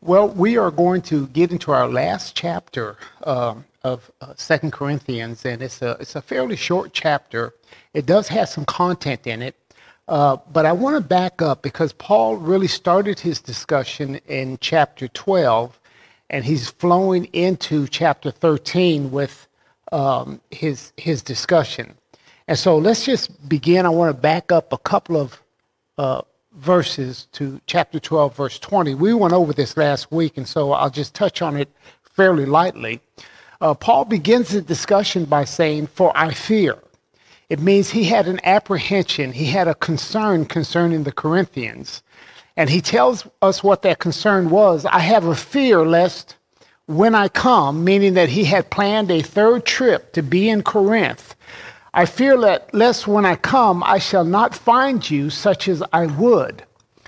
Well, we are going to get into our last chapter of 2 Corinthians, and it's a fairly short chapter. It does have some content in it, but I want to back up because Paul really started his discussion in chapter 12, and he's flowing into chapter 13 with his discussion. And so let's just begin. I want to back up a couple of verses to chapter 12, verse 20. We went over this last week, and so I'll just touch on it fairly lightly. Paul begins the discussion by saying, "For I fear." It means he had an apprehension. He had a concern concerning the Corinthians. And he tells us what that concern was. I have a fear lest when I come, meaning that he had planned a third trip to be in Corinth, I fear that lest when I come, I shall not find you such as I would,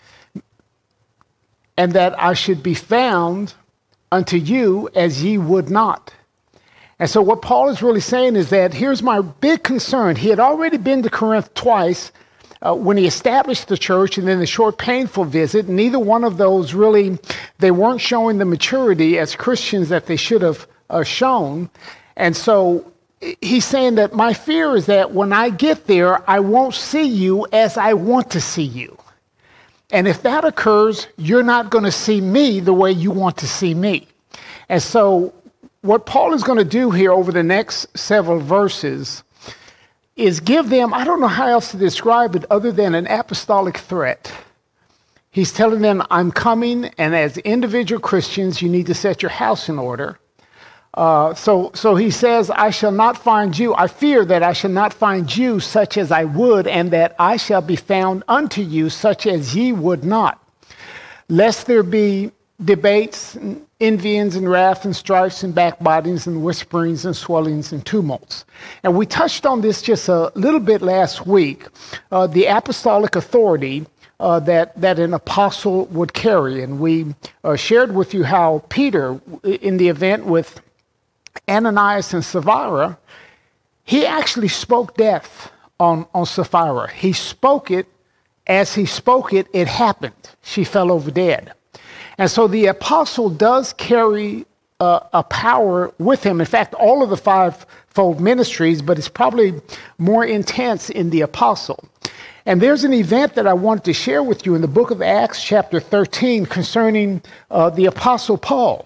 and that I should be found unto you as ye would not. And so what Paul is really saying is that here's my big concern. He had already been to Corinth twice when he established the church, and then the short, painful visit. Neither one of those really, they weren't showing the maturity as Christians that they should have shown. And so he's saying that my fear is that when I get there, I won't see you as I want to see you. And if that occurs, you're not going to see me the way you want to see me. And so what Paul is going to do here over the next several verses is give them, I don't know how else to describe it other than an apostolic threat. He's telling them, I'm coming, and as individual Christians, you need to set your house in order. So he says, I shall not find you. I fear that I shall not find you such as I would, and that I shall be found unto you such as ye would not. Lest there be debates, and envyings, and wrath, and strifes, and backbitings, and whisperings, and swellings, and tumults. And we touched on this just a little bit last week, the apostolic authority that an apostle would carry. And we shared with you how Peter, in the event with Ananias and Sapphira, he actually spoke death on Sapphira. He spoke it. As he spoke it, it happened. She fell over dead. And so the apostle does carry a power with him. In fact, all of the fivefold ministries, but it's probably more intense in the apostle. And there's an event that I wanted to share with you in the book of Acts, chapter 13, concerning the apostle Paul.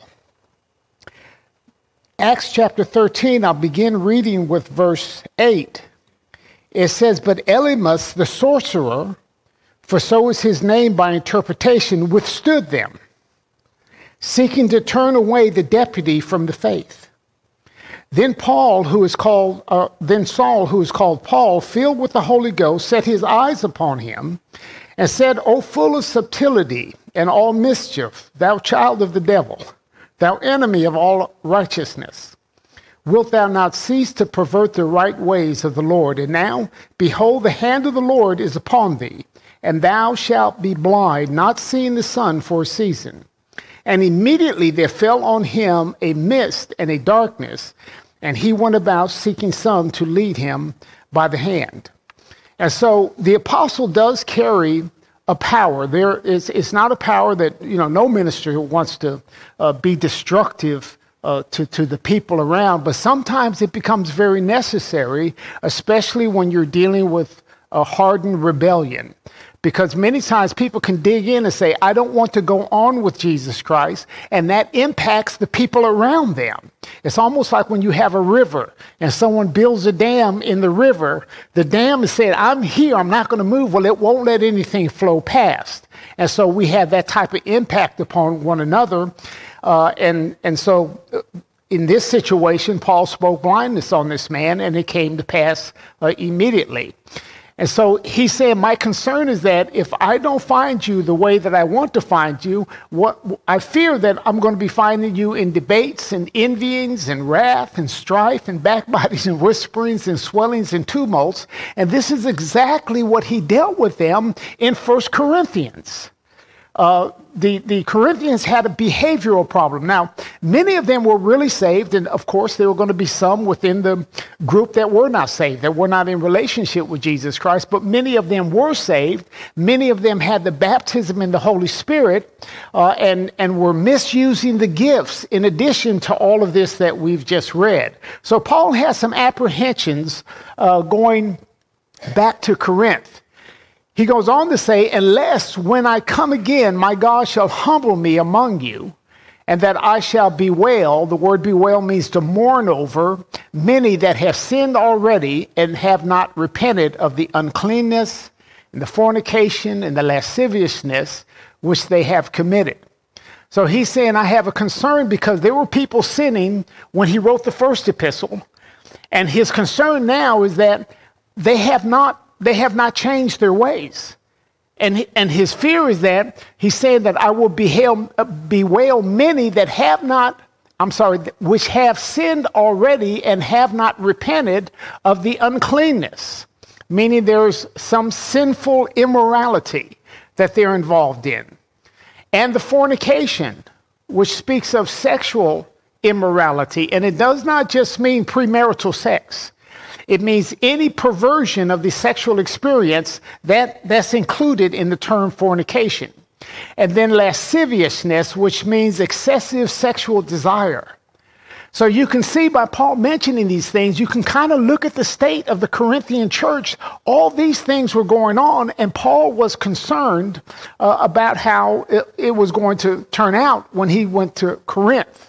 Acts chapter 13, I'll begin reading with verse 8. It says, But Elymas, the sorcerer, for so is his name by interpretation, withstood them, seeking to turn away the deputy from the faith. Then Saul, who is called Paul, filled with the Holy Ghost, set his eyes upon him, and said, O full of subtlety and all mischief, thou child of the devil, thou enemy of all righteousness, wilt thou not cease to pervert the right ways of the Lord? And now, behold, the hand of the Lord is upon thee, and thou shalt be blind, not seeing the sun for a season. And immediately there fell on him a mist and a darkness, and he went about seeking some to lead him by the hand. And so the apostle does carry a power. It's not a power that, no minister wants to be destructive to the people around, but sometimes it becomes very necessary, especially when you're dealing with a hardened rebellion. Because many times people can dig in and say, I don't want to go on with Jesus Christ, and that impacts the people around them. It's almost like when you have a river and someone builds a dam in the river, the dam is saying, I'm here, I'm not going to move. Well, it won't let anything flow past. And so we have that type of impact upon one another. And so in this situation, Paul spoke blindness on this man, and it came to pass immediately. And so he said, my concern is that if I don't find you the way that I want to find you, I fear that I'm going to be finding you in debates and envyings and wrath and strife and backbitings and whisperings and swellings and tumults. And this is exactly what he dealt with them in 1 Corinthians. the Corinthians had a behavioral problem. Now, many of them were really saved, and of course, there were going to be some within the group that were not saved, that were not in relationship with Jesus Christ, but many of them were saved. Many of them had the baptism in the Holy Spirit and were misusing the gifts in addition to all of this that we've just read. So Paul has some apprehensions going back to Corinth. He goes on to say, unless when I come again, my God shall humble me among you, and that I shall bewail, the word bewail means to mourn over, many that have sinned already and have not repented of the uncleanness and the fornication and the lasciviousness which they have committed. So he's saying, I have a concern because there were people sinning when he wrote the first epistle. And his concern now is that they have not changed their ways. And his fear is that he's saying that I will bewail many that which have sinned already and have not repented of the uncleanness, meaning there's some sinful immorality that they're involved in. And the fornication, which speaks of sexual immorality, and it does not just mean premarital sex. It means any perversion of the sexual experience that's included in the term fornication. And then lasciviousness, which means excessive sexual desire. So you can see by Paul mentioning these things, you can kind of look at the state of the Corinthian church. All these things were going on, and Paul was concerned about how it was going to turn out when he went to Corinth.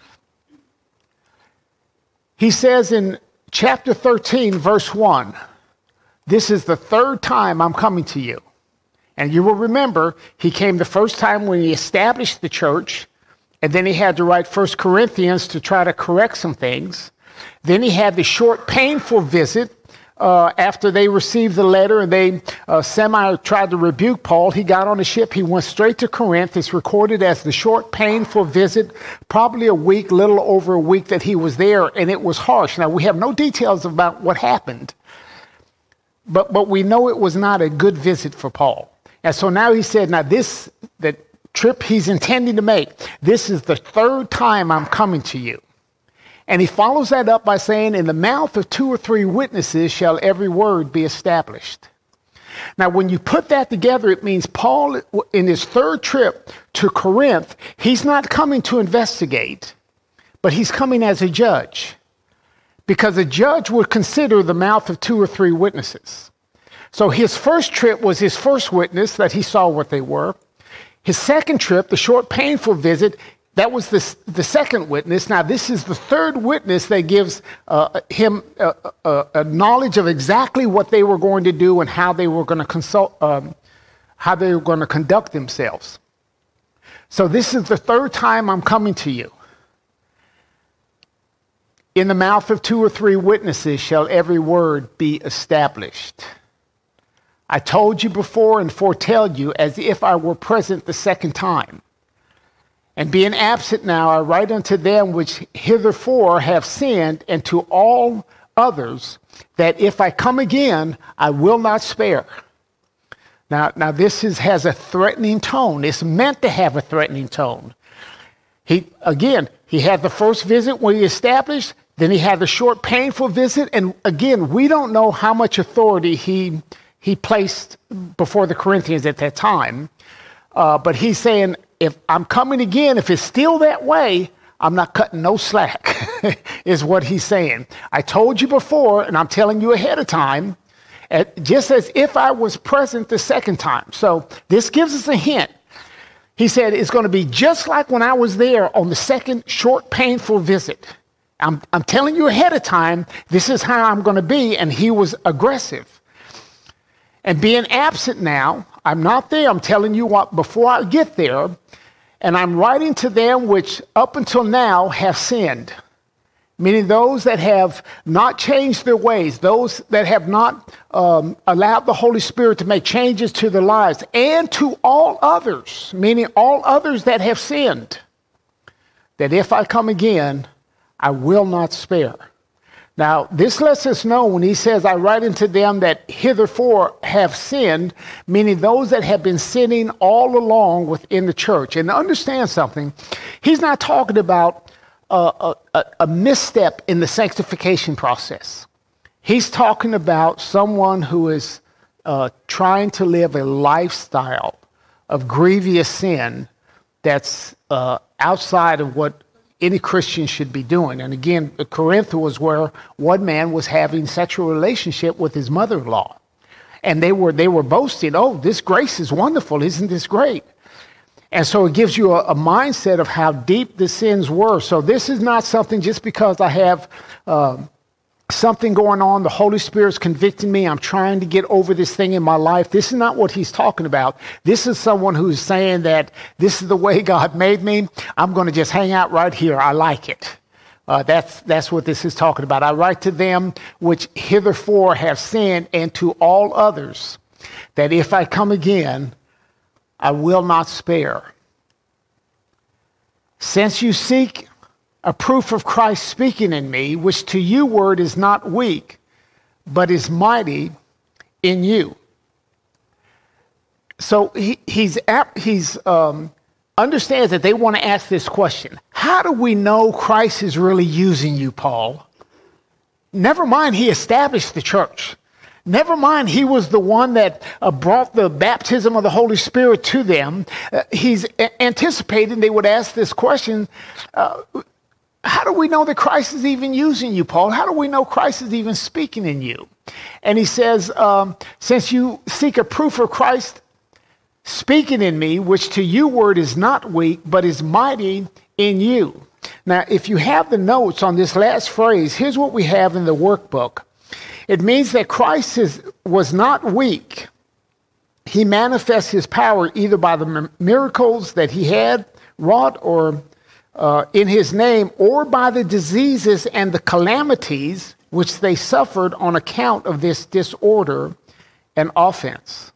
He says in Chapter 13, verse 1, this is the third time I'm coming to you. And you will remember, he came the first time when he established the church, and then he had to write 1 Corinthians to try to correct some things. Then he had the short, painful visit after they received the letter and they tried to rebuke Paul. He got on a ship. He went straight to Corinth. It's recorded as the short, painful visit, probably a week, little over a week that he was there, and it was harsh. Now, we have no details about what happened, but we know it was not a good visit for Paul. And so now he said, the trip he's intending to make, this is the third time I'm coming to you. And he follows that up by saying, in the mouth of 2 or 3 witnesses shall every word be established. Now, when you put that together, it means Paul, in his third trip to Corinth, he's not coming to investigate, but he's coming as a judge. Because a judge would consider the mouth of 2 or 3 witnesses. So his first trip was his first witness that he saw what they were. His second trip, the short, painful visit, that was the second witness. Now, this is the third witness that gives him a knowledge of exactly what they were going to do and how they were going to how they were going to conduct themselves. So this is the third time I'm coming to you. In the mouth of 2 or 3 witnesses shall every word be established. I told you before and foretell you as if I were present the second time. And being absent now, I write unto them which hitherfore have sinned, and to all others, that if I come again, I will not spare. Now this has a threatening tone. It's meant to have a threatening tone. He had the first visit when he established, then he had the short, painful visit, and again, we don't know how much authority he placed before the Corinthians at that time, but he's saying, if I'm coming again, if it's still that way, I'm not cutting no slack, is what he's saying. I told you before, and I'm telling you ahead of time, just as if I was present the second time. So this gives us a hint. He said, it's going to be just like when I was there on the second short, painful visit. I'm telling you ahead of time, this is how I'm going to be, and he was aggressive. And being absent now, I'm not there. I'm telling you what, before I get there, and I'm writing to them which up until now have sinned, meaning those that have not changed their ways, those that have not allowed the Holy Spirit to make changes to their lives, and to all others, meaning all others that have sinned, that if I come again, I will not spare. Now, this lets us know when he says, I write unto them that hitherto have sinned, meaning those that have been sinning all along within the church. And to understand something, he's not talking about a misstep in the sanctification process. He's talking about someone who is trying to live a lifestyle of grievous sin that's outside of what any Christian should be doing. And again, Corinth was where one man was having sexual relationship with his mother-in-law. And they were boasting, oh, this grace is wonderful. Isn't this great? And so it gives you a mindset of how deep the sins were. So this is not something just because I have something going on, the Holy Spirit's convicting me, I'm trying to get over this thing in my life. This is not what he's talking about. This is someone who's saying that this is the way God made me. I'm going to just hang out right here. I like it. That's what this is talking about. I write to them which hitherto have sinned, and to all others, that if I come again, I will not spare. Since you seek a proof of Christ speaking in me, which to you word is not weak, but is mighty in you. So he's understands that they want to ask this question. How do we know Christ is really using you, Paul? Never mind, he established the church. Never mind, he was the one that brought the baptism of the Holy Spirit to them. He's anticipating they would ask this question. How do we know that Christ is even using you, Paul? How do we know Christ is even speaking in you? And he says, since you seek a proof of Christ speaking in me, which to you word is not weak, but is mighty in you. Now, if you have the notes on this last phrase, here's what we have in the workbook. It means that Christ was not weak. He manifests his power either by the miracles that he had wrought or in his name, or by the diseases and the calamities which they suffered on account of this disorder and offense.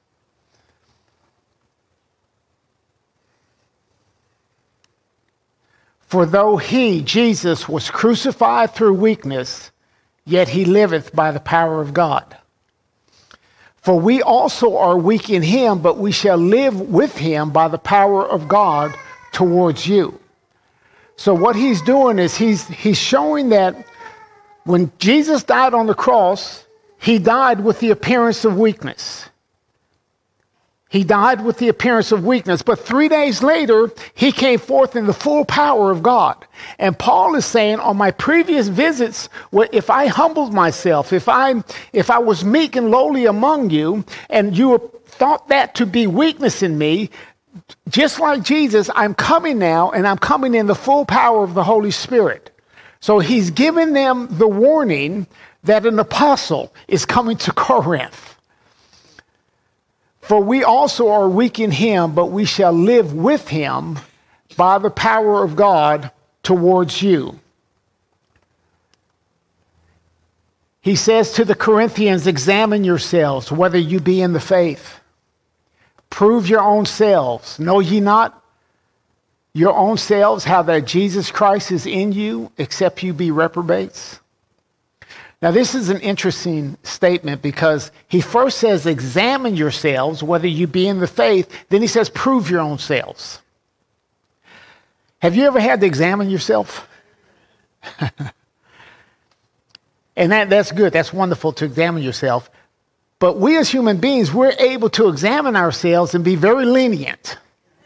For though he, Jesus, was crucified through weakness, yet he liveth by the power of God. For we also are weak in him, but we shall live with him by the power of God towards you. So what he's doing is he's showing that when Jesus died on the cross, he died with the appearance of weakness. He died with the appearance of weakness. But 3 days later, he came forth in the full power of God. And Paul is saying, on my previous visits, if I humbled myself, if I was meek and lowly among you, and you thought that to be weakness in me, just like Jesus, I'm coming now, and I'm coming in the full power of the Holy Spirit. So he's giving them the warning that an apostle is coming to Corinth. For we also are weak in him, but we shall live with him by the power of God towards you. He says to the Corinthians, examine yourselves whether you be in the faith. Prove your own selves. Know ye not your own selves how that Jesus Christ is in you, except you be reprobates? Now, this is an interesting statement because he first says, examine yourselves, whether you be in the faith. Then he says, prove your own selves. Have you ever had to examine yourself? And that's good. That's wonderful to examine yourself. But we as human beings, we're able to examine ourselves and be very lenient.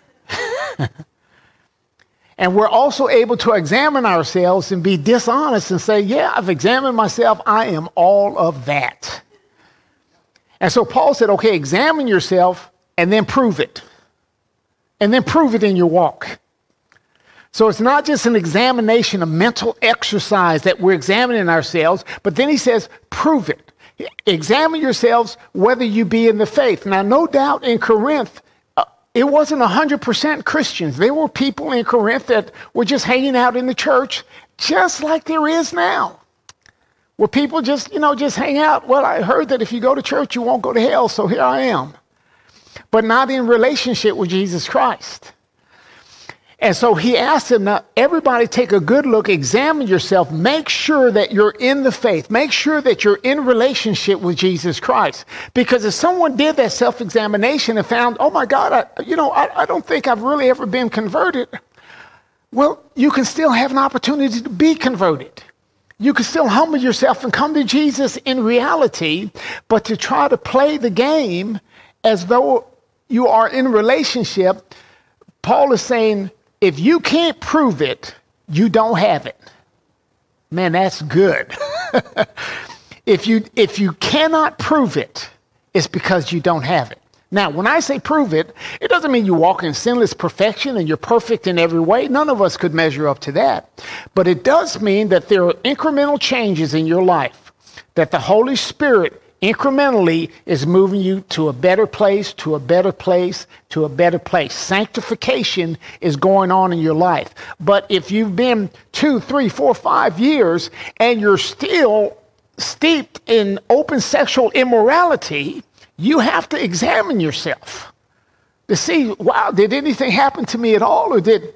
And we're also able to examine ourselves and be dishonest and say, yeah, I've examined myself. I am all of that. And so Paul said, okay, examine yourself and then prove it. And then prove it in your walk. So it's not just an examination, a mental exercise that we're examining ourselves, but then he says, prove it. Examine yourselves whether you be in the faith. Now, no doubt in Corinth, it wasn't 100% Christians. There were people in Corinth that were just hanging out in the church, just like there is now. Where people just hang out. Well, I heard that if you go to church, you won't go to hell, so here I am. But not in relationship with Jesus Christ. And so he asked him, now, everybody take a good look, examine yourself, make sure that you're in the faith, make sure that you're in relationship with Jesus Christ. Because if someone did that self-examination and found, oh my God, I don't think I've really ever been converted, well, you can still have an opportunity to be converted. You can still humble yourself and come to Jesus in reality, but to try to play the game as though you are in a relationship, Paul is saying, if you can't prove it, you don't have it. Man, that's good. If you cannot prove it, it's because you don't have it. Now, when I say prove it, it doesn't mean you walk in sinless perfection and you're perfect in every way. None of us could measure up to that. But it does mean that there are incremental changes in your life, that the Holy Spirit incrementally is moving you to a better place, to a better place, to a better place. Sanctification is going on in your life. But if you've been 2, 3, 4, 5 years and you're still steeped in open sexual immorality, you have to examine yourself to see, wow, did anything happen to me at all, or did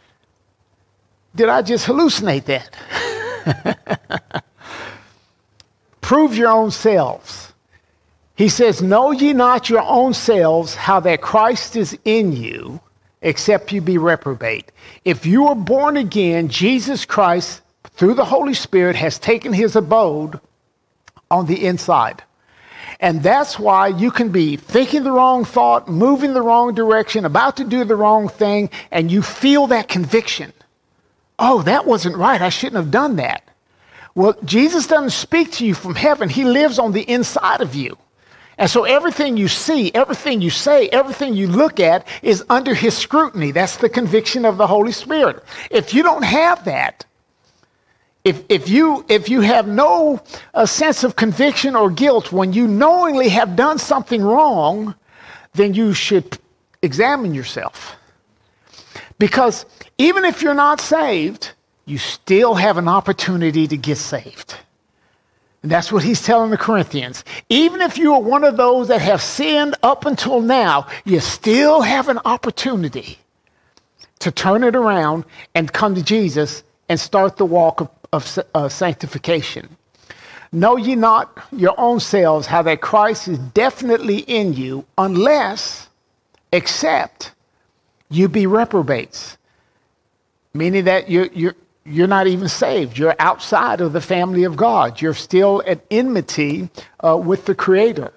I just hallucinate that? Prove your own selves. He says, know ye not your own selves how that Christ is in you, except you be reprobate. If you are born again, Jesus Christ, through the Holy Spirit, has taken his abode on the inside. And that's why you can be thinking the wrong thought, moving the wrong direction, about to do the wrong thing, and you feel that conviction. Oh, that wasn't right. I shouldn't have done that. Well, Jesus doesn't speak to you from heaven. He lives on the inside of you. And so everything you see, everything you say, everything you look at is under his scrutiny. That's the conviction of the Holy Spirit. If you don't have that, if you have no sense of conviction or guilt when you knowingly have done something wrong, then you should examine yourself. Because even if you're not saved, you still have an opportunity to get saved. And that's what he's telling the Corinthians. Even if you are one of those that have sinned up until now, you still have an opportunity to turn it around and come to Jesus and start the walk of sanctification. Know ye not your own selves how that Christ is definitely in you, unless, except, you be reprobates. Meaning that you're not even saved. You're outside of the family of God. You're still at enmity with the Creator.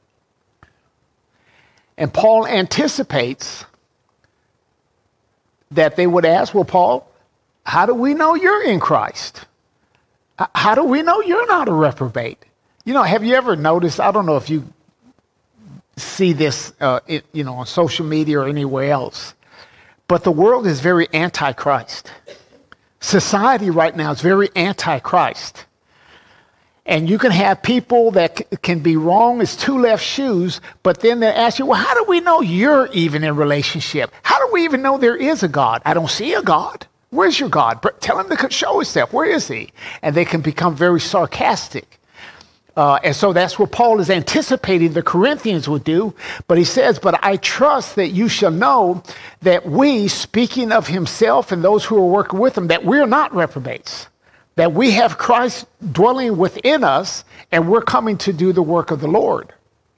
And Paul anticipates that they would ask, well, Paul, how do we know you're in Christ? How do we know you're not a reprobate? Have you ever noticed, I don't know if you see this on social media or anywhere else, but the world is very anti-Christ. Society right now is very anti-Christ. And you can have people that can be wrong as two left shoes, but then they ask you, well, how do we know you're even in relationship? How do we even know there is a God? I don't see a God. Where's your God? Tell him to show himself. Where is he? And they can become very sarcastic. And so that's what Paul is anticipating the Corinthians would do. But he says, but I trust that you shall know that we, speaking of himself and those who are working with him, that we're not reprobates. That we have Christ dwelling within us and we're coming to do the work of the Lord.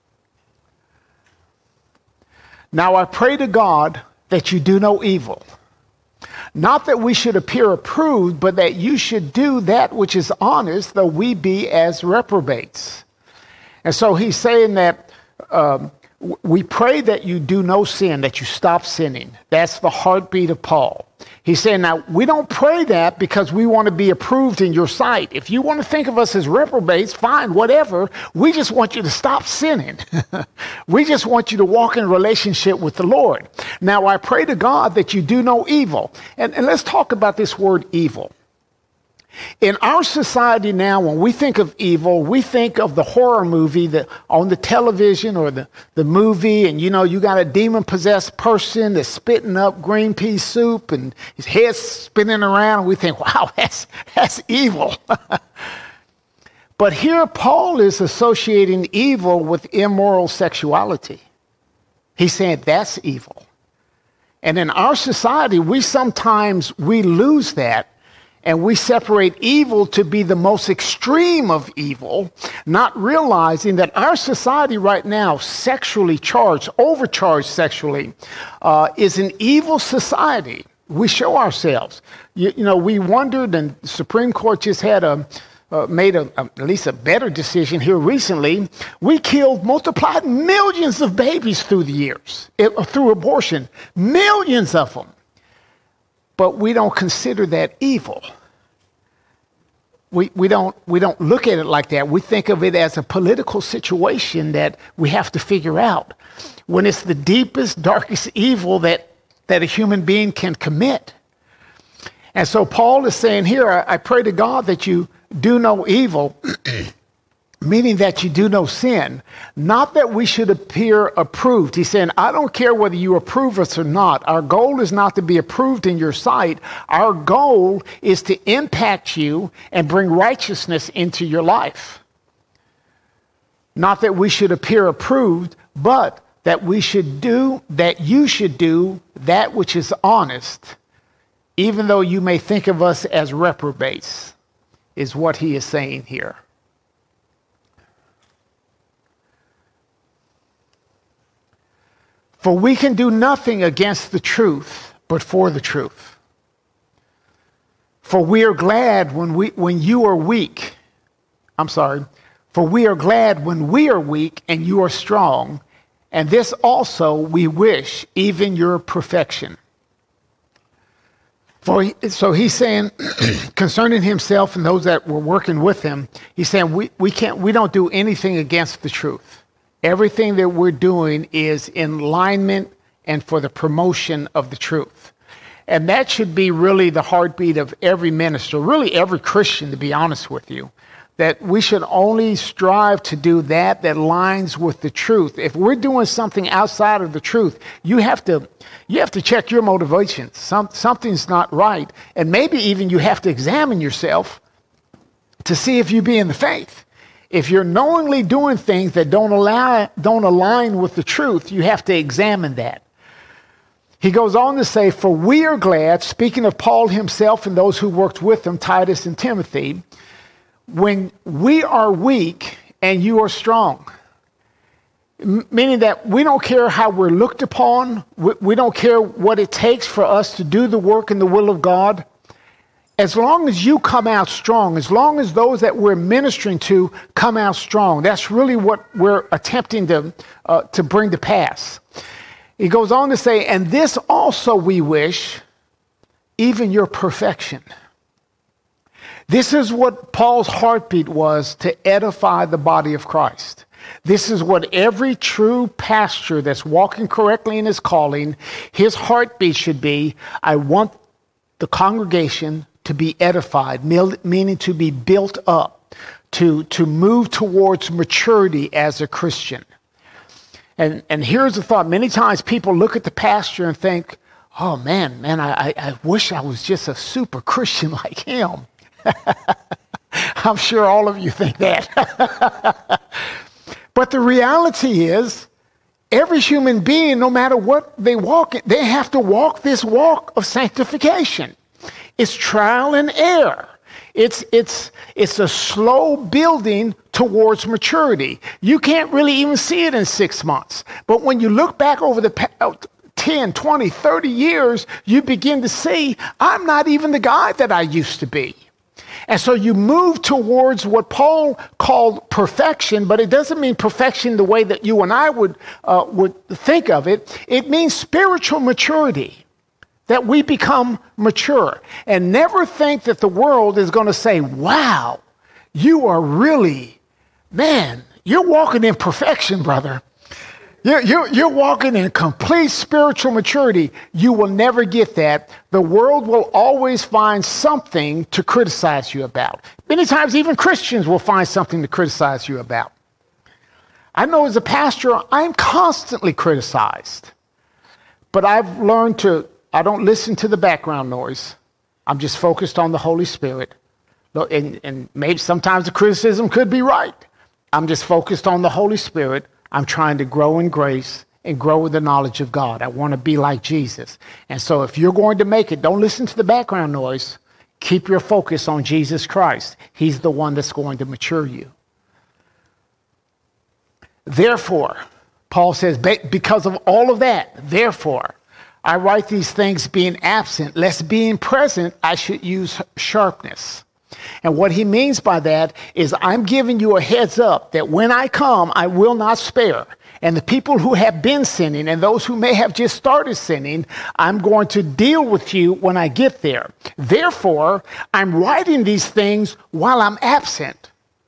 Now I pray to God that you do no evil. Not that we should appear approved, but that you should do that which is honest, though we be as reprobates. And so he's saying that we pray that you do no sin, that you stop sinning. That's the heartbeat of Paul. He's saying, now, we don't pray that because we want to be approved in your sight. If you want to think of us as reprobates, fine, whatever. We just want you to stop sinning. We just want you to walk in relationship with the Lord. Now, I pray to God that you do no evil. And let's talk about this word evil. In our society now, when we think of evil, we think of the horror movie that on the television or the movie, and you got a demon-possessed person that's spitting up green pea soup and his head's spinning around, and we think, wow, that's evil. But here Paul is associating evil with immoral sexuality. He's saying that's evil. And in our society, we lose that, and we separate evil to be the most extreme of evil, not realizing that our society right now, sexually charged, overcharged sexually, is an evil society. We show ourselves. We wondered, and the Supreme Court just had made at least a better decision here recently. We multiplied millions of babies through the years, through abortion, millions of them. But we don't consider that evil. We don't look at it like that. We think of it as a political situation that we have to figure out, when it's the deepest, darkest evil that a human being can commit. And so Paul is saying here, I pray to God that you do no evil, meaning that you do no sin, not that we should appear approved. He's saying, I don't care whether you approve us or not. Our goal is not to be approved in your sight. Our goal is to impact you and bring righteousness into your life. Not that we should appear approved, but that you should do that which is honest, even though you may think of us as reprobates, is what he is saying here. For we can do nothing against the truth, but for the truth. For we are glad when you are weak. For we are glad when we are weak and you are strong. And this also we wish, even your perfection. So he's saying, concerning himself and those that were working with him, he's saying we don't do anything against the truth. Everything that we're doing is in alignment and for the promotion of the truth. And that should be really the heartbeat of every minister, really every Christian, to be honest with you, that we should only strive to do that lines with the truth. If we're doing something outside of the truth, you have to check your motivations. Something's not right. And maybe even you have to examine yourself to see if you be in the faith. If you're knowingly doing things that don't align with the truth, you have to examine that. He goes on to say, for we are glad, speaking of Paul himself and those who worked with him, Titus and Timothy, when we are weak and you are strong. Meaning that we don't care how we're looked upon. We don't care what it takes for us to do the work in the will of God. As long as you come out strong, as long as those that we're ministering to come out strong, that's really what we're attempting to bring to pass. He goes on to say, and this also we wish, even your perfection. This is what Paul's heartbeat was, to edify the body of Christ. This is what every true pastor that's walking correctly in his calling, his heartbeat should be. I want the congregation to be edified, meaning to be built up, to move towards maturity as a Christian. And here's the thought. Many times people look at the pastor and think, oh man, I wish I was just a super Christian like him. I'm sure all of you think that. But the reality is, every human being, no matter what they walk in, they have to walk this walk of sanctification. It's trial and error. It's a slow building towards maturity. You can't really even see it in 6 months. But when you look back over the 10, 20, 30 years, you begin to see, I'm not even the guy that I used to be. And so you move towards what Paul called perfection, but it doesn't mean perfection the way that you and I would think of it. It means spiritual maturity, that we become mature. And never think that the world is going to say, wow, you are really, man, you're walking in perfection, brother. You're walking in complete spiritual maturity. You will never get that. The world will always find something to criticize you about. Many times even Christians will find something to criticize you about. I know as a pastor, I'm constantly criticized. But I've learned I don't listen to the background noise. I'm just focused on the Holy Spirit. And maybe sometimes the criticism could be right. I'm just focused on the Holy Spirit. I'm trying to grow in grace and grow in the knowledge of God. I want to be like Jesus. And so if you're going to make it, don't listen to the background noise. Keep your focus on Jesus Christ. He's the one that's going to mature you. Therefore, Paul says, because of all of that, therefore, I write these things being absent, lest being present, I should use sharpness. And what he means by that is I'm giving you a heads up that when I come, I will not spare. And the people who have been sinning and those who may have just started sinning, I'm going to deal with you when I get there. Therefore, I'm writing these things while I'm absent.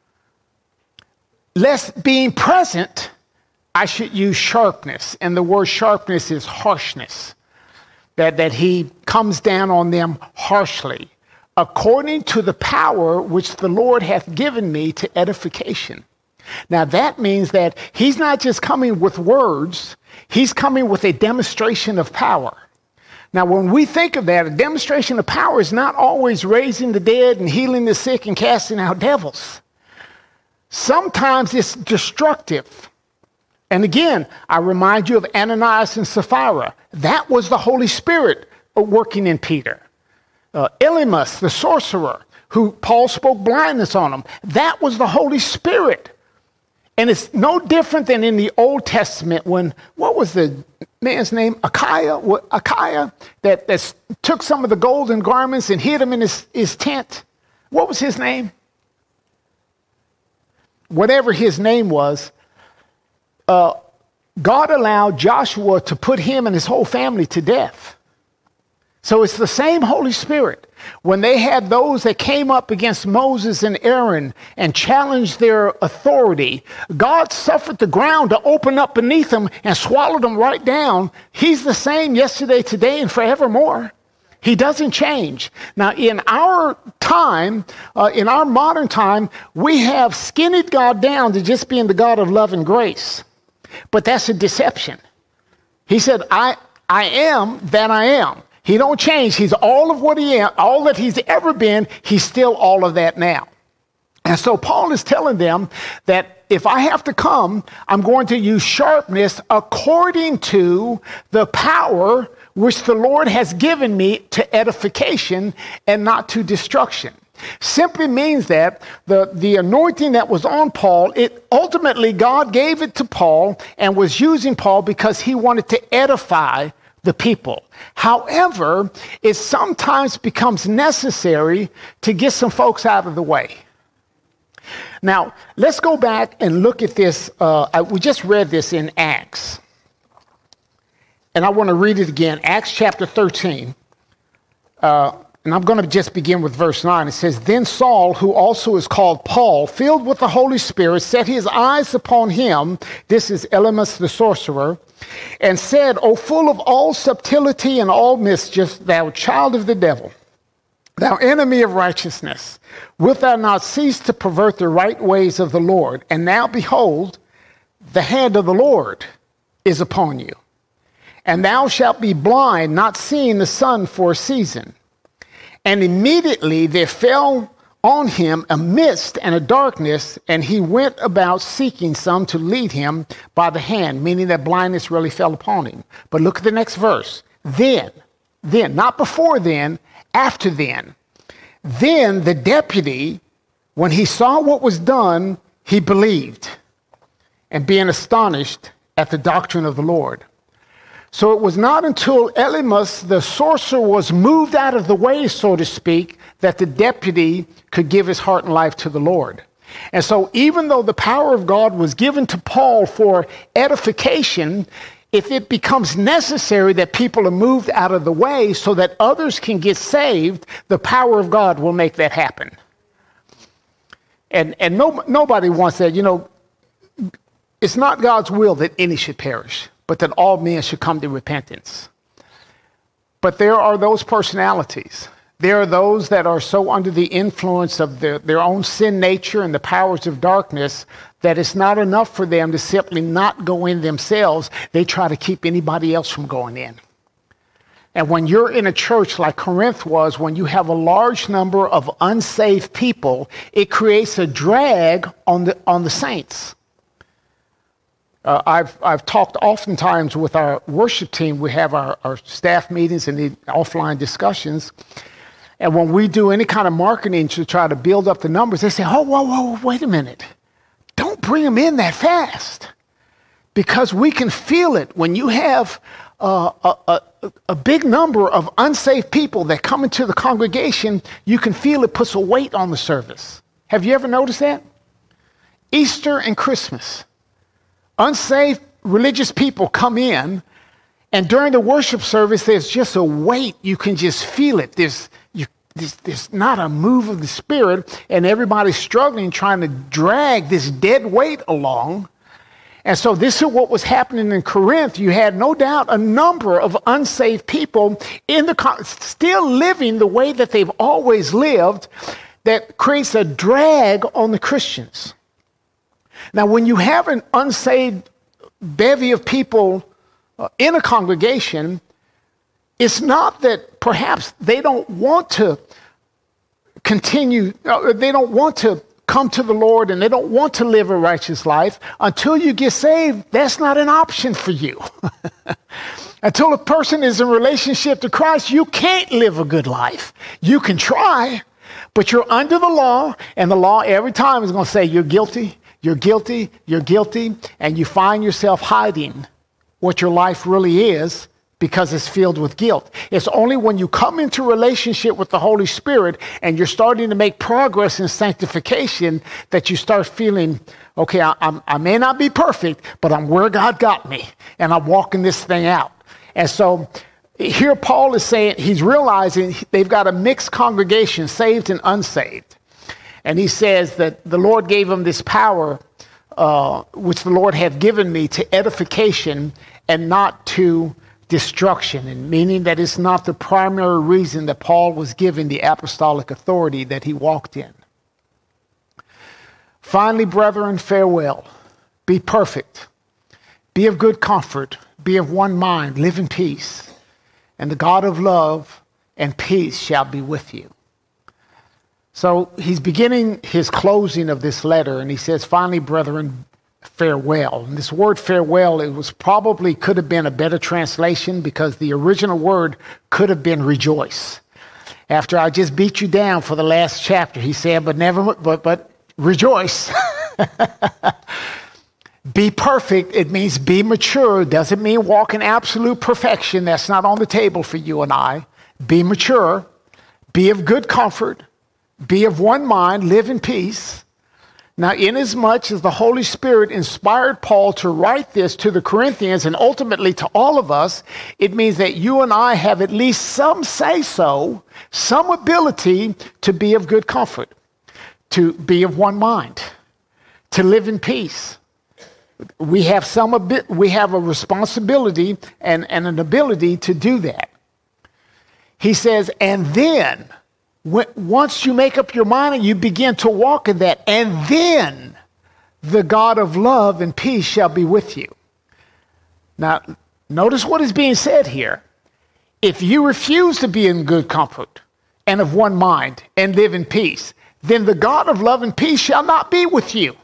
Lest being present, I should use sharpness. And the word sharpness is harshness. That he comes down on them harshly, according to the power which the Lord hath given me to edification. Now that means that he's not just coming with words, he's coming with a demonstration of power. Now when we think of that, a demonstration of power is not always raising the dead and healing the sick and casting out devils. Sometimes it's destructive. And again, I remind you of Ananias and Sapphira. That was the Holy Spirit working in Peter. Elymas, the sorcerer, who Paul spoke blindness on him. That was the Holy Spirit. And it's no different than in the Old Testament when, what was the man's name? Achiah, that took some of the golden garments and hid them in his tent. What was his name? Whatever his name was, God allowed Joshua to put him and his whole family to death. So it's the same Holy Spirit. When they had those that came up against Moses and Aaron and challenged their authority, God suffered the ground to open up beneath them and swallowed them right down. He's the same yesterday, today, and forevermore. He doesn't change. Now, in our time, in our modern time, we have skinnied God down to just being the God of love and grace. But that's a deception. He said, I am that I am. He don't change. He's all of what he is, all that he's ever been. He's still all of that now. And so Paul is telling them that if I have to come, I'm going to use sharpness according to the power which the Lord has given me to edification and not to destruction. Simply means that the anointing that was on Paul, it ultimately God gave it to Paul and was using Paul because he wanted to edify the people. However, it sometimes becomes necessary to get some folks out of the way. Now, let's go back and look at this. We just read this in Acts. And I want to read it again. Acts chapter 13. And I'm going to just begin with verse 9. It says, Then Saul, who also is called Paul, filled with the Holy Spirit, set his eyes upon him, this is Elymas the sorcerer, and said, O full of all subtlety and all mischief, thou child of the devil, thou enemy of righteousness, wilt thou not cease to pervert the right ways of the Lord? And now behold, the hand of the Lord is upon you. And thou shalt be blind, not seeing the sun for a season. And immediately there fell on him a mist and a darkness, and he went about seeking some to lead him by the hand, meaning that blindness really fell upon him. But look at the next verse. Then, not before then, after then. Then the deputy, when he saw what was done, he believed, and being astonished at the doctrine of the Lord. So it was not until Elymas, the sorcerer, was moved out of the way, so to speak, that the deputy could give his heart and life to the Lord. And so even though the power of God was given to Paul for edification, if it becomes necessary that people are moved out of the way so that others can get saved, the power of God will make that happen. And nobody wants that. You know, it's not God's will that any should perish, but that all men should come to repentance. But there are those personalities. There are those that are so under the influence of their own sin nature and the powers of darkness that it's not enough for them to simply not go in themselves. They try to keep anybody else from going in. And when you're in a church like Corinth was, when you have a large number of unsaved people, it creates a drag on the saints. I've talked oftentimes with our worship team. We have our staff meetings and the offline discussions. And when we do any kind of marketing to try to build up the numbers, they say, oh, whoa, wait a minute. Don't bring them in that fast. Because we can feel it when you have a big number of unsaved people that come into the congregation. You can feel it puts a weight on the service. Have you ever noticed that? Easter and Christmas. Unsaved religious people come in, and during the worship service, there's just a weight. You can just feel it. There's not a move of the Spirit, and everybody's struggling, trying to drag this dead weight along. And so this is what was happening in Corinth. You had no doubt a number of unsaved people still living the way that they've always lived, that creates a drag on the Christians. Now, when you have an unsaved bevy of people in a congregation, it's not that perhaps they don't want to continue, they don't want to come to the Lord and they don't want to live a righteous life. Until you get saved, that's not an option for you. Until a person is in relationship to Christ, you can't live a good life. You can try, but you're under the law, and the law every time is going to say you're guilty, you're guilty, you're guilty, and you find yourself hiding what your life really is because it's filled with guilt. It's only when you come into relationship with the Holy Spirit and you're starting to make progress in sanctification that you start feeling, okay, I may not be perfect, but I'm where God got me, and I'm walking this thing out. And so here Paul is saying, he's realizing they've got a mixed congregation, saved and unsaved. And he says that the Lord gave him this power, which the Lord had given me, to edification and not to destruction, and meaning that it's not the primary reason that Paul was given the apostolic authority that he walked in. Finally, brethren, farewell. Be perfect. Be of good comfort. Be of one mind. Live in peace. And the God of love and peace shall be with you. So he's beginning his closing of this letter, and he says, finally, brethren, farewell. And this word farewell, could have been a better translation, because the original word could have been rejoice. After I just beat you down for the last chapter, he said, but rejoice. Be perfect. It means be mature. It doesn't mean walk in absolute perfection. That's not on the table for you and I. Be mature. Be of good comfort. Be of one mind. Live in peace. Now, inasmuch as the Holy Spirit inspired Paul to write this to the Corinthians and ultimately to all of us, it means that you and I have at least some say-so, some ability to be of good comfort, to be of one mind, to live in peace. We have a responsibility and an ability to do that. He says, and then, once you make up your mind and you begin to walk in that, and then the God of love and peace shall be with you. Now, notice what is being said here. If you refuse to be in good comfort and of one mind and live in peace, then the God of love and peace shall not be with you.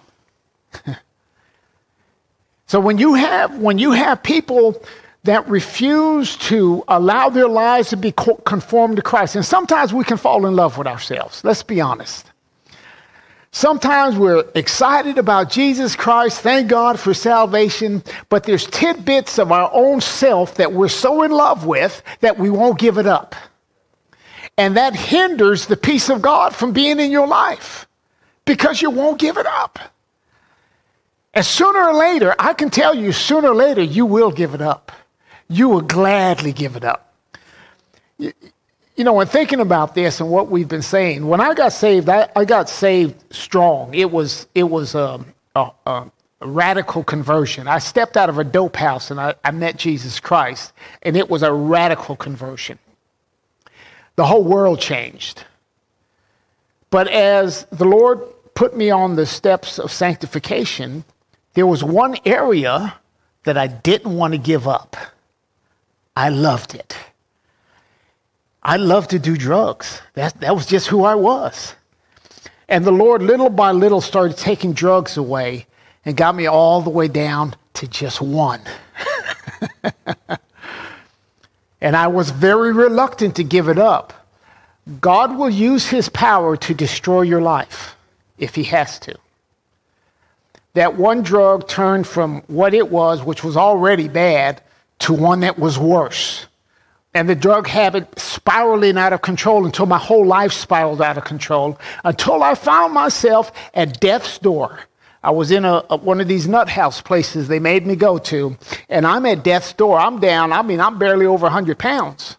So when you have people that refuse to allow their lives to be conformed to Christ. And sometimes we can fall in love with ourselves. Let's be honest. Sometimes we're excited about Jesus Christ. Thank God for salvation. But there's tidbits of our own self that we're so in love with that we won't give it up. And that hinders the peace of God from being in your life because you won't give it up. And sooner or later, I can tell you, sooner or later, you will give it up. You will gladly give it up. You know, when thinking about this and what we've been saying, when I got saved, I got saved strong. It was a radical conversion. I stepped out of a dope house and I met Jesus Christ, and it was a radical conversion. The whole world changed. But as the Lord put me on the steps of sanctification, there was one area that I didn't want to give up. I loved it. I loved to do drugs. That was just who I was. And the Lord, little by little, started taking drugs away. and got me all the way down to just one. And I was very reluctant to give it up. God will use his power to destroy your life if he has to. That one drug turned from what it was, which was already bad, to one that was worse. And the drug habit spiraling out of control until my whole life spiraled out of control, until I found myself at death's door. I was in one of these nut house places they made me go to, and I'm at death's door. I'm down. I'm barely over 100 pounds.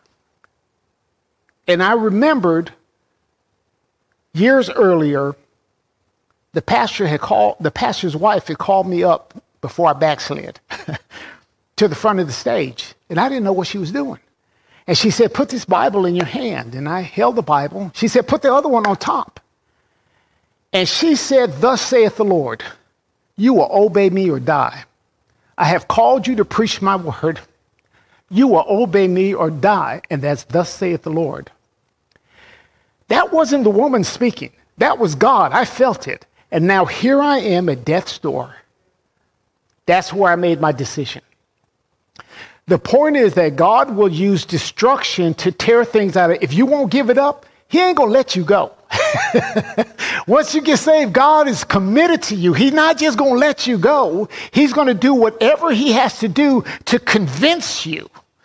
And I remembered years earlier, the pastor's wife had called me up before I backslid to the front of the stage, and I didn't know what she was doing. And she said, "Put this Bible in your hand." And I held the Bible. She said, "Put the other one on top." And she said, "Thus saith the Lord, you will obey me or die. I have called you to preach my word. You will obey me or die." And that's "thus saith the Lord." That wasn't the woman speaking. That was God. I felt it. And now here I am at death's door. That's where I made my decision. The point is that God will use destruction to tear things out of it. If you won't give it up, he ain't going to let you go. Once you get saved, God is committed to you. He's not just going to let you go. He's going to do whatever he has to do to convince you.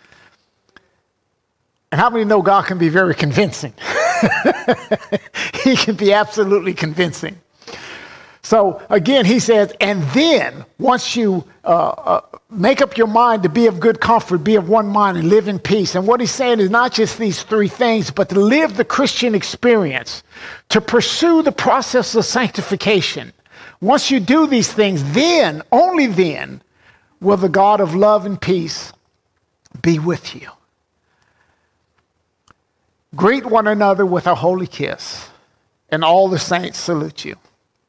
And how many know God can be very convincing? He can be absolutely convincing. So again, he says, and then once you make up your mind to be of good comfort, be of one mind, and live in peace. And what he's saying is not just these three things, but to live the Christian experience, to pursue the process of sanctification. Once you do these things, then, only then, will the God of love and peace be with you. Greet one another with a holy kiss, and all the saints salute you.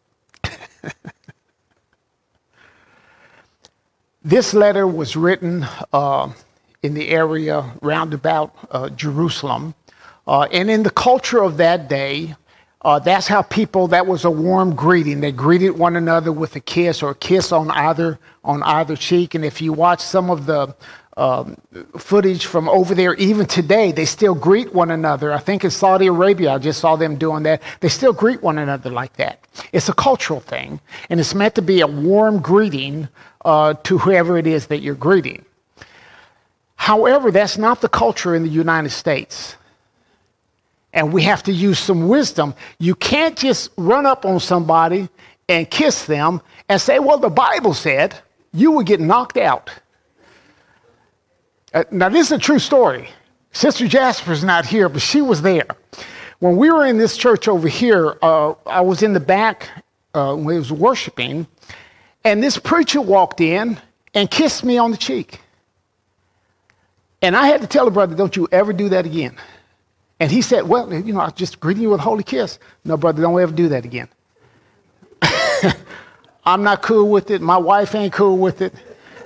This letter was written in the area round about Jerusalem. And in the culture of that day, that's how that was a warm greeting. They greeted one another with a kiss or a kiss on either cheek. And if you watch some of the footage from over there, even today, they still greet one another. I think in Saudi Arabia, I just saw them doing that. They still greet one another like that. It's a cultural thing, and it's meant to be a warm greeting to whoever it is that you're greeting. However, that's not the culture in the United States. And we have to use some wisdom. You can't just run up on somebody and kiss them and say, well, the Bible said. You would get knocked out. Now, this is a true story. Sister Jasper's not here, but she was there. When we were in this church over here, I was in the back when we was worshiping, and this preacher walked in and kissed me on the cheek. And I had to tell the brother, don't you ever do that again. And he said, well, I just greeting you with a holy kiss. No, brother, don't ever do that again. I'm not cool with it. My wife ain't cool with it.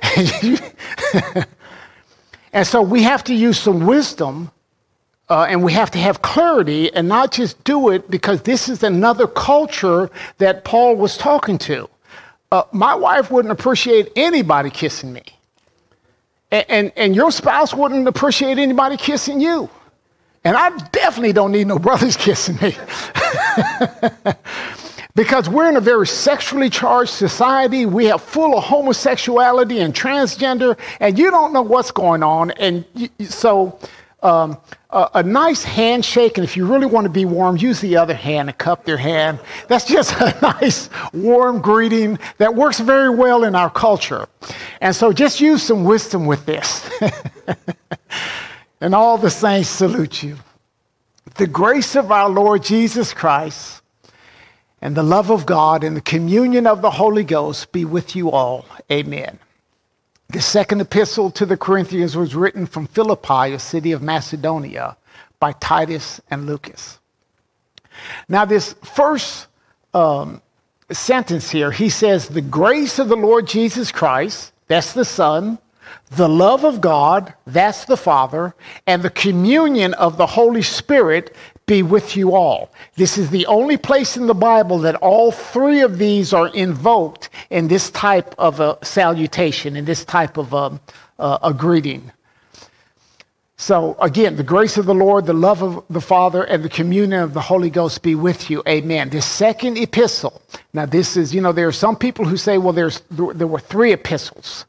And so we have to use some wisdom, and we have to have clarity and not just do it because this is another culture that Paul was talking to. My wife wouldn't appreciate anybody kissing me. And your spouse wouldn't appreciate anybody kissing you. And I definitely don't need no brothers kissing me. Because we're in a very sexually charged society. We have full of homosexuality and transgender, and you don't know what's going on. And so a nice handshake, and if you really want to be warm, use the other hand and cup their hand. That's just a nice, warm greeting that works very well in our culture. And so just use some wisdom with this. And all the saints salute you. The grace of our Lord Jesus Christ and the love of God and the communion of the Holy Ghost be with you all. Amen. The second epistle to the Corinthians was written from Philippi, a city of Macedonia, by Titus and Lucas. Now, this first sentence here, he says, the grace of the Lord Jesus Christ, that's the Son, the love of God, that's the Father, and the communion of the Holy Spirit be with you all. This is the only place in the Bible that all three of these are invoked in this type of a salutation, in this type of a greeting. So again, the grace of the Lord, the love of the Father, and the communion of the Holy Ghost be with you. Amen. This second epistle. Now this is, there are some people who say, well, there were three epistles.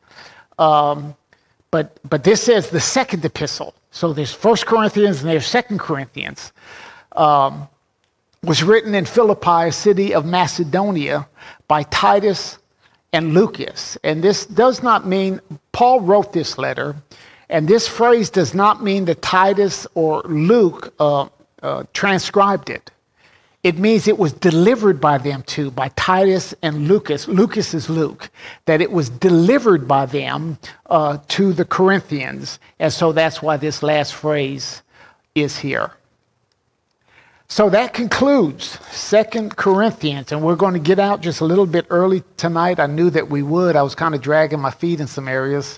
But this says the second epistle. So there's 1 Corinthians and there's 2 Corinthians. Was written in Philippi, a city of Macedonia, by Titus and Lucas. And this does not mean, Paul wrote this letter, and this phrase does not mean that Titus or Luke transcribed it. It means it was delivered by them two, by Titus and Lucas. Lucas is Luke. That it was delivered by them to the Corinthians. And so that's why this last phrase is here. So that concludes 2 Corinthians. And we're going to get out just a little bit early tonight. I knew that we would. I was kind of dragging my feet in some areas.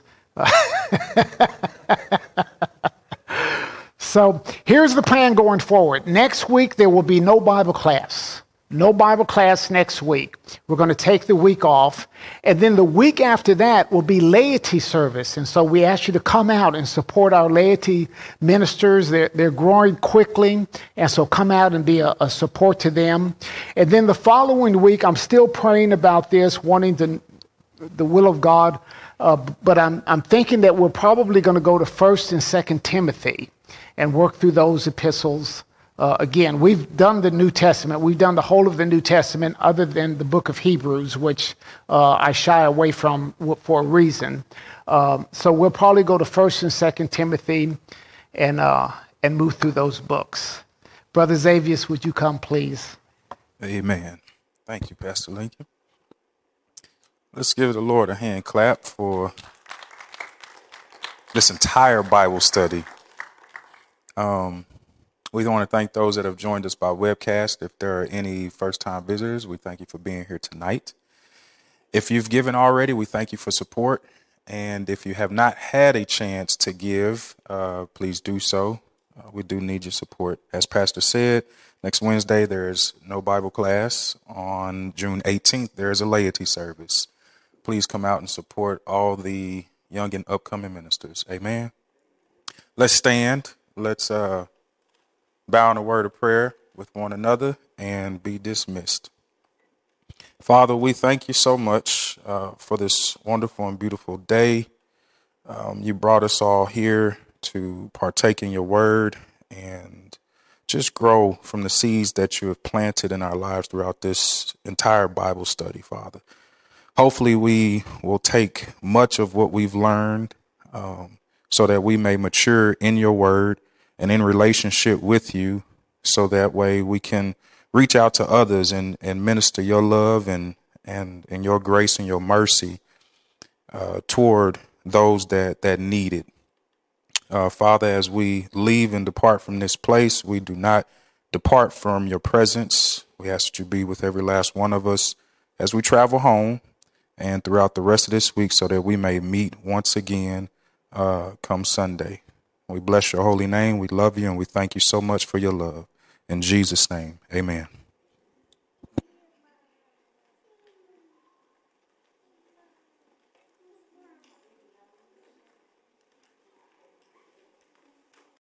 So here's the plan going forward. Next week, there will be no Bible class. No Bible class next week. We're going to take the week off. And then the week after that will be laity service. And so we ask you to come out and support our laity ministers. They're growing quickly. And so come out and be a support to them. And then the following week, I'm still praying about this, wanting the will of God. But I'm thinking that we're probably going to go to 1st and 2nd Timothy and work through those epistles. Again, we've done the New Testament. We've done the whole of the New Testament other than the book of Hebrews, which I shy away from for a reason. So we'll probably go to 1st and 2nd Timothy and move through those books. Brother Xavius, would you come, please? Amen. Thank you, Pastor Lincoln. Let's give the Lord a hand clap for this entire Bible study. We want to thank those that have joined us by webcast. If there are any first-time visitors, we thank you for being here tonight. If you've given already, we thank you for support. And if you have not had a chance to give, please do so. We do need your support. As Pastor said, next Wednesday there is no Bible class. On June 18th, there is a laity service. Please come out and support all the young and upcoming ministers. Amen. Let's stand. Let's bow in a word of prayer with one another and be dismissed. Father, we thank you so much for this wonderful and beautiful day. You brought us all here to partake in your word and just grow from the seeds that you have planted in our lives throughout this entire Bible study, Father. Hopefully we will take much of what we've learned so that we may mature in your word and in relationship with you, so that way we can reach out to others and minister your love and your grace and your mercy toward those that need it. Father, as we leave and depart from this place, we do not depart from your presence. We ask that you be with every last one of us as we travel home and throughout the rest of this week, so that we may meet once again come Sunday. We bless your holy name. We love you and we thank you so much for your love. In Jesus' name, amen.